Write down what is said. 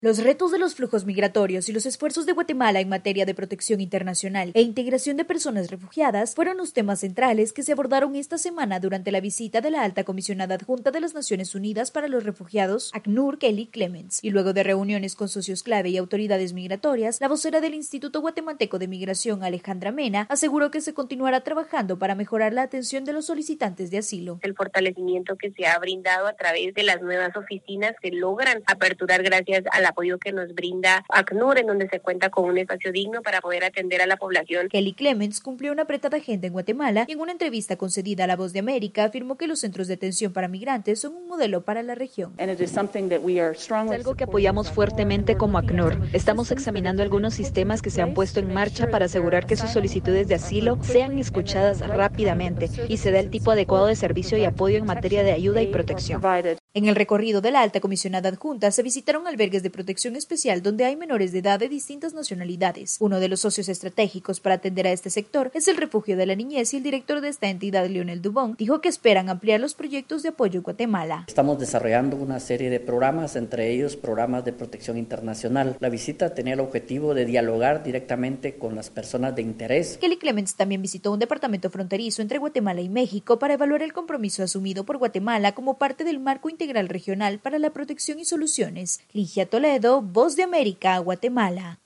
Los retos de los flujos migratorios y los esfuerzos de Guatemala en materia de protección internacional e integración de personas refugiadas fueron los temas centrales que se abordaron esta semana durante la visita de la Alta Comisionada Adjunta de las Naciones Unidas para los Refugiados, ACNUR Kelly Clements, y luego de reuniones con socios clave y autoridades migratorias, la vocera del Instituto Guatemalteco de Migración, Alejandra Mena, aseguró que se continuará trabajando para mejorar la atención de los solicitantes de asilo. El fortalecimiento que se ha brindado a través de las nuevas oficinas que logran aperturar gracias a la apoyo que nos brinda ACNUR, en donde se cuenta con un espacio digno para poder atender a la población. Kelly Clements cumplió una apretada agenda en Guatemala y en una entrevista concedida a La Voz de América afirmó que los centros de atención para migrantes son un modelo para la región. Es algo que apoyamos fuertemente como ACNUR. Estamos examinando algunos sistemas que se han puesto en marcha para asegurar que sus solicitudes de asilo sean escuchadas rápidamente y se dé el tipo adecuado de servicio y apoyo en materia de ayuda y protección. En el recorrido de la Alta Comisionada Adjunta se visitaron albergues de protección especial donde hay menores de edad de distintas nacionalidades. Uno de los socios estratégicos para atender a este sector es el Refugio de la Niñez y el director de esta entidad, Lionel Dubón, dijo que esperan ampliar los proyectos de apoyo en Guatemala. Estamos desarrollando una serie de programas, entre ellos programas de protección internacional. La visita tenía el objetivo de dialogar directamente con las personas de interés. Kelly Clements también visitó un departamento fronterizo entre Guatemala y México para evaluar el compromiso asumido por Guatemala como parte del marco integral regional para la protección y soluciones. Ligia Toledo, Voz de América, Guatemala.